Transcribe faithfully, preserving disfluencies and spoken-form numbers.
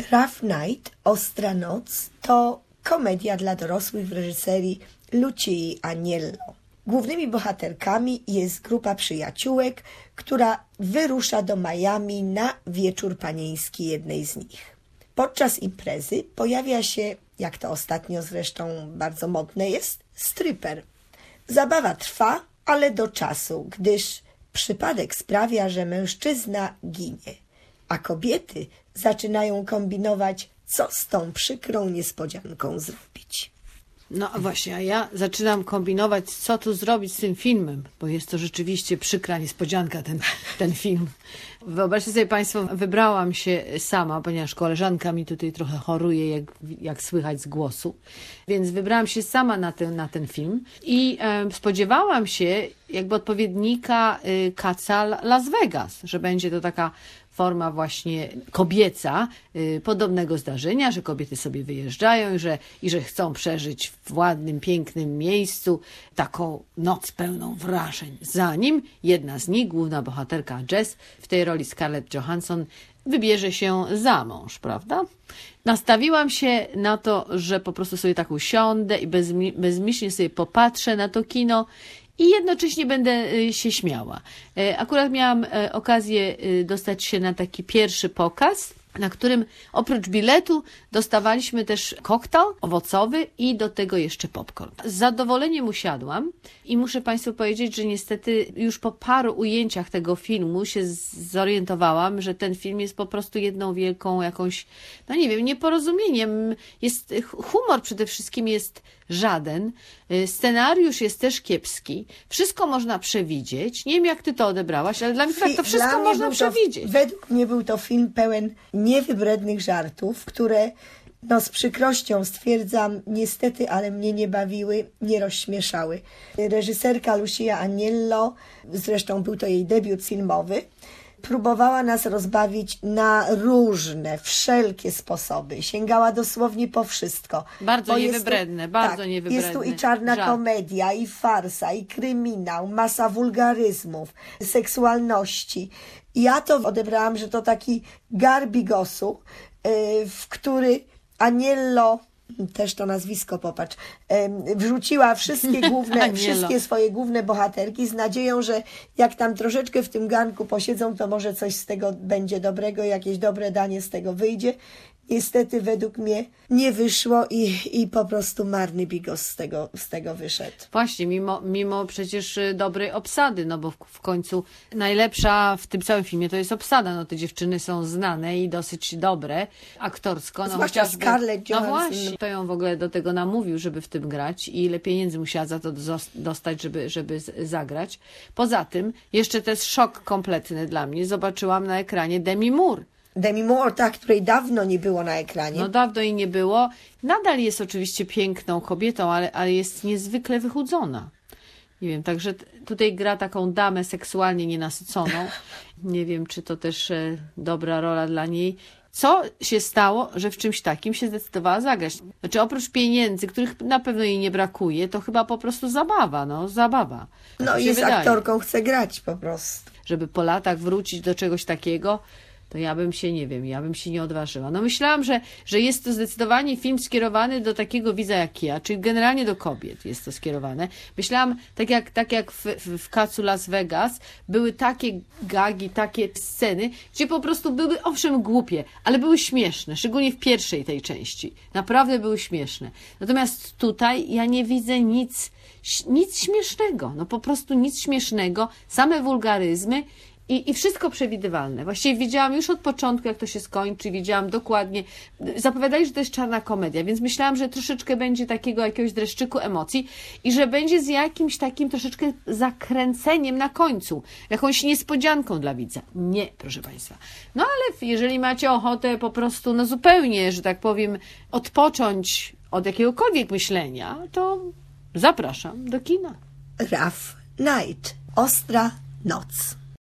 Rough Night, Ostra noc to komedia dla dorosłych w reżyserii Lucii Aniello. Głównymi bohaterkami jest grupa przyjaciółek, która wyrusza do Miami na wieczór panieński jednej z nich. Podczas imprezy pojawia się, jak to ostatnio zresztą bardzo modne jest, stripper. Zabawa trwa, ale do czasu, gdyż przypadek sprawia, że mężczyzna ginie, a kobiety zaczynają kombinować, co z tą przykrą niespodzianką zrobić. No właśnie, a ja zaczynam kombinować, co tu zrobić z tym filmem, bo jest to rzeczywiście przykra niespodzianka, ten, ten film. Wyobraźcie sobie Państwo, wybrałam się sama, ponieważ koleżanka mi tutaj trochę choruje, jak, jak słychać z głosu, więc wybrałam się sama na ten, na ten film i e, spodziewałam się jakby odpowiednika y, Kaca Las Vegas, że będzie to taka forma właśnie kobieca y, podobnego zdarzenia, że kobiety sobie wyjeżdżają i że, i że chcą przeżyć w ładnym, pięknym miejscu taką noc pełną wrażeń. Zanim jedna z nich, główna bohaterka Jess, w tej roli Scarlett Johansson, wybierze się za mąż, prawda? Nastawiłam się na to, że po prostu sobie tak usiądę i bezmi- bezmyślnie sobie popatrzę na to kino i jednocześnie będę się śmiała. Akurat miałam okazję dostać się na taki pierwszy pokaz, na którym oprócz biletu dostawaliśmy też koktajl owocowy i do tego jeszcze popcorn. Z zadowoleniem usiadłam i muszę Państwu powiedzieć, że niestety już po paru ujęciach tego filmu się zorientowałam, że ten film jest po prostu jedną wielką jakąś, no nie wiem, nieporozumieniem. Jest, humor przede wszystkim jest żaden, scenariusz jest też kiepski, wszystko można przewidzieć. Nie wiem, jak ty to odebrałaś, ale dla mnie tak to wszystko można przewidzieć. To, według mnie był to film pełen niewybrednych żartów, które, no z przykrością stwierdzam, niestety, ale mnie nie bawiły, nie rozśmieszały. Reżyserka Lucia Aniello, zresztą był to jej debiut filmowy, próbowała nas rozbawić na różne, wszelkie sposoby. Sięgała dosłownie po wszystko. Bardzo niewybredne, to, bardzo tak, niewybredne. Jest tu i czarna żart. komedia, i farsa, i kryminał, masa wulgaryzmów, seksualności. Ja to odebrałam, że to taki garbigosu, w który Aniello, też to nazwisko popatrz, wrzuciła wszystkie główne, wszystkie swoje główne bohaterki z nadzieją, że jak tam troszeczkę w tym garnku posiedzą, to może coś z tego będzie dobrego, jakieś dobre danie z tego wyjdzie. Niestety według mnie nie wyszło i, i po prostu marny bigos z tego, z tego wyszedł. Właśnie, mimo, mimo przecież dobrej obsady, no bo w, w końcu najlepsza w tym całym filmie to jest obsada. No te dziewczyny są znane i dosyć dobre aktorsko. No, zwłaszcza chociażby, Scarlett Johansson. No właśnie, to ją w ogóle do tego namówił, żeby w tym grać i ile pieniędzy musiała za to dostać, żeby, żeby zagrać. Poza tym, jeszcze to jest szok kompletny dla mnie, zobaczyłam na ekranie Demi Moore. Demi Moore, ta, której dawno nie było na ekranie. No dawno jej nie było. Nadal jest oczywiście piękną kobietą, ale, ale jest niezwykle wychudzona. Nie wiem, także tutaj gra taką damę seksualnie nienasyconą. Nie wiem, czy to też e, dobra rola dla niej. Co się stało, że w czymś takim się zdecydowała zagrać? Znaczy oprócz pieniędzy, których na pewno jej nie brakuje, to chyba po prostu zabawa, no zabawa. Tak no jest wydaje. Aktorką, chce grać po prostu. Żeby po latach wrócić do czegoś takiego, to ja bym się, nie wiem, ja bym się nie odważyła. No myślałam, że, że jest to zdecydowanie film skierowany do takiego widza jak ja, czyli generalnie do kobiet jest to skierowane. Myślałam, tak jak, tak jak w, w, w Kacu Las Vegas, były takie gagi, takie sceny, gdzie po prostu były, owszem, głupie, ale były śmieszne, szczególnie w pierwszej tej części. Naprawdę były śmieszne. Natomiast tutaj ja nie widzę nic, nic śmiesznego. No po prostu nic śmiesznego, same wulgaryzmy, I, I wszystko przewidywalne. Właściwie wiedziałam już od początku, jak to się skończy, wiedziałam dokładnie. Zapowiadali, że to jest czarna komedia, więc myślałam, że troszeczkę będzie takiego jakiegoś dreszczyku emocji i że będzie z jakimś takim troszeczkę zakręceniem na końcu, jakąś niespodzianką dla widza. Nie, proszę Państwa. No ale jeżeli macie ochotę po prostu, no zupełnie, że tak powiem, odpocząć od jakiegokolwiek myślenia, to zapraszam do kina. Rough Night, Ostra noc.